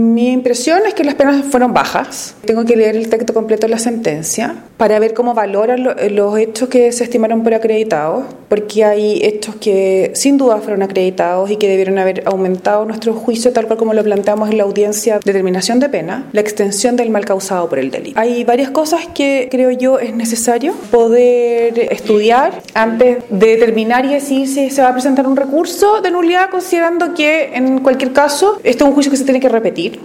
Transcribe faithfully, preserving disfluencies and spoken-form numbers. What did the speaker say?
Mi impresión es que las penas fueron bajas. Tengo que leer el texto completo de la sentencia para ver cómo valoran lo, los hechos que se estimaron por acreditados, porque hay hechos que sin duda fueron acreditados y que debieron haber aumentado nuestro juicio, tal cual como lo planteamos en la audiencia de determinación de pena, la extensión del mal causado por el delito. Hay varias cosas que creo yo es necesario poder estudiar antes de determinar y decir si se va a presentar un recurso de nulidad, considerando que en cualquier caso este es un juicio que se tiene que repetir.